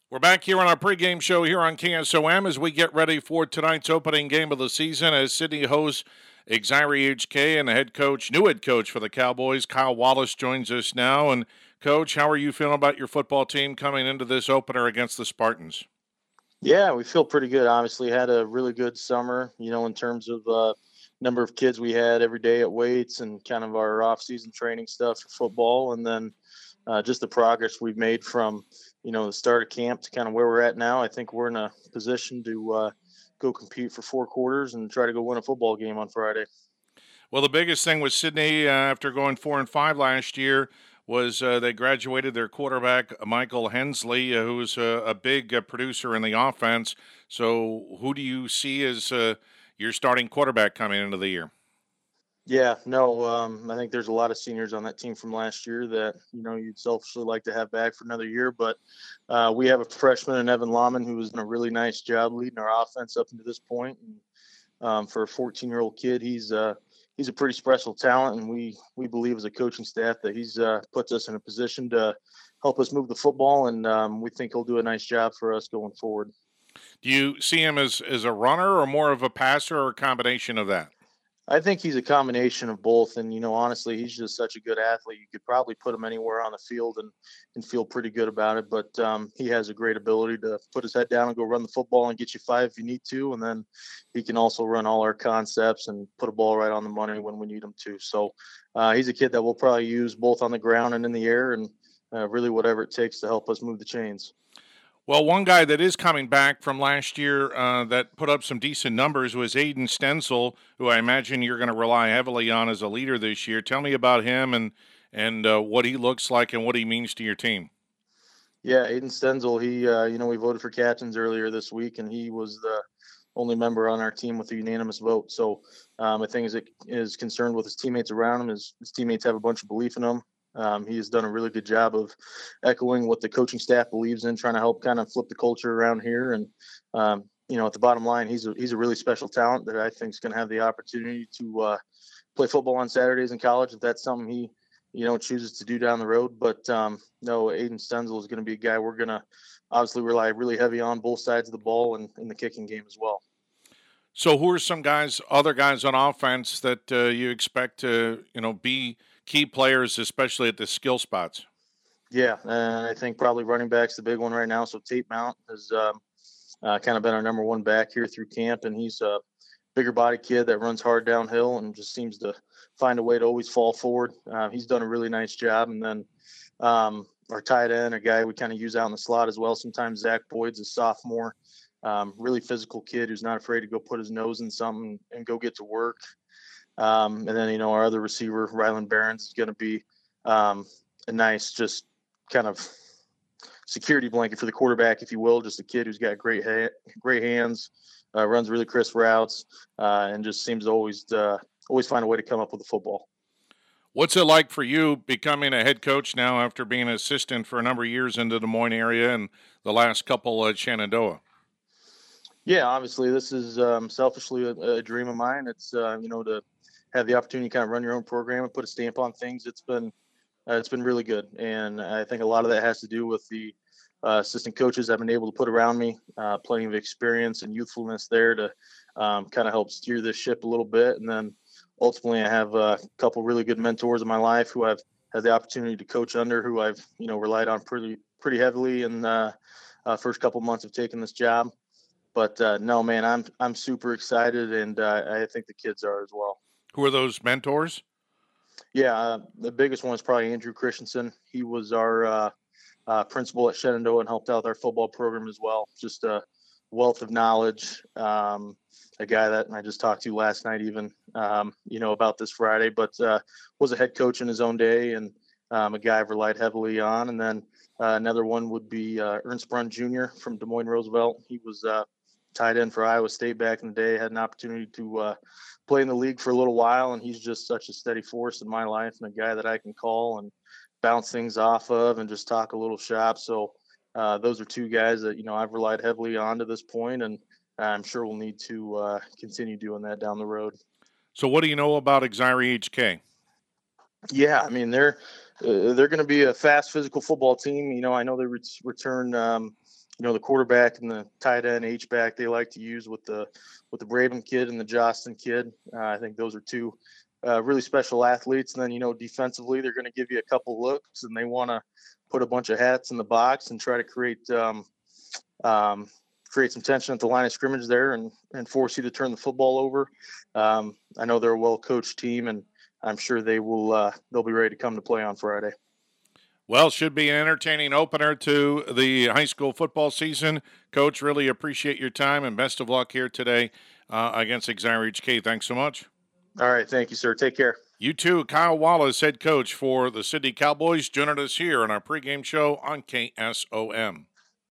We're back here on our pregame show here on KSOM as we get ready for tonight's opening game of the season as Sidney hosts Exire HK and the new head coach for the Cowboys, Kyle Wallace, joins us now. And, Coach, how are you feeling about your football team coming into this opener against the Spartans? Yeah, we feel pretty good. Obviously, had a really good summer, in terms of number of kids we had every day at weights and kind of our off-season training stuff for football. And then just the progress we've made from, the start of camp to kind of where we're at now. I think we're in a position to go compete for 4 quarters and try to go win a football game on Friday. Well, the biggest thing with Sidney after going 4-5 last year was they graduated their quarterback, Michael Hensley, who's a big producer in the offense. So who do you see as your starting quarterback coming into the year? Yeah, no, I think there's a lot of seniors on that team from last year that, you'd selfishly like to have back for another year. But we have a freshman in Evan Lahman who has done a really nice job leading our offense up into this point. And for a 14-year-old kid, he's a pretty special talent, and we believe as a coaching staff that he's puts us in a position to help us move the football, and we think he'll do a nice job for us going forward. Do you see him as a runner or more of a passer or a combination of that? I think he's a combination of both, and honestly, he's just such a good athlete. You could probably put him anywhere on the field and feel pretty good about it. But he has a great ability to put his head down and go run the football and get you 5 if you need to, and then he can also run all our concepts and put a ball right on the money when we need him to. So he's a kid that we'll probably use both on the ground and in the air, and really whatever it takes to help us move the chains. Well, one guy that is coming back from last year that put up some decent numbers was Aiden Stenzel, who I imagine you're going to rely heavily on as a leader this year. Tell me about him and what he looks like and what he means to your team. Yeah, Aiden Stenzel, he, we voted for captains earlier this week, and he was the only member on our team with a unanimous vote. So I think as it is concerned with his teammates around him, his teammates have a bunch of belief in him. He has done a really good job of echoing what the coaching staff believes in, trying to help kind of flip the culture around here. And at the bottom line, he's a really special talent that I think is going to have the opportunity to play football on Saturdays in college if that's something he chooses to do down the road. But no, Aiden Stenzel is going to be a guy we're going to obviously rely really heavy on both sides of the ball and in the kicking game as well. So, who are some other guys on offense that you expect to, be key players, especially at the skill spots? Yeah, and I think probably running back's the big one right now. So Tate Mount has kind of been our number one back here through camp, and he's a bigger body kid that runs hard downhill and just seems to find a way to always fall forward. He's done a really nice job. And then our tight end, a guy we kind of use out in the slot as well. Sometimes Zach Boyd's a sophomore. Really physical kid who's not afraid to go put his nose in something and go get to work. And then, our other receiver, Rylan Barons, is going to be a nice, just kind of security blanket for the quarterback, if you will. Just a kid who's got great hands, runs really crisp routes, and just seems to always find a way to come up with the football. What's it like for you becoming a head coach now after being an assistant for a number of years in the Des Moines area and the last couple at Shenandoah? Yeah, obviously this is selfishly a dream of mine. It's to have the opportunity to kind of run your own program and put a stamp on things. It's been really good, and I think a lot of that has to do with the assistant coaches I've been able to put around me, plenty of experience and youthfulness there to kind of help steer this ship a little bit. And then ultimately, I have a couple really good mentors in my life who I've had the opportunity to coach under, who I've relied on pretty heavily in the first couple months of taking this job. But no, man, I'm super excited, and I think the kids are as well. Who are those mentors? Yeah, the biggest one is probably Andrew Christensen. He was our principal at Shenandoah and helped out with our football program as well. Just a wealth of knowledge. A guy that I just talked to last night, even about this Friday, but was a head coach in his own day, and a guy I've relied heavily on. And then another one would be Ernst Brunn Jr. from Des Moines Roosevelt. He was tight end for Iowa State back in the day. Had an opportunity to play in the league for a little while, and he's just such a steady force in my life and a guy that I can call and bounce things off of and just talk a little shop. So those are two guys that I've relied heavily on to this point, and I'm sure we'll need to continue doing that down the road. So what do you know about Exire HK? Yeah, I mean they're going to be a fast physical football team. I know they return the quarterback and the tight end H-back they like to use with the Braven kid and the Jostin kid. I think those are two really special athletes. And then, defensively, they're going to give you a couple looks, and they want to put a bunch of hats in the box and try to create some tension at the line of scrimmage there and force you to turn the football over. I know they're a well-coached team, and I'm sure they'll be ready to come to play on Friday. Well, should be an entertaining opener to the high school football season. Coach, really appreciate your time, and best of luck here today against Exira HK. Thanks so much. All right. Thank you, sir. Take care. You too. Kyle Wallace, head coach for the Sidney Cowboys, joining us here on our pregame show on KSOM.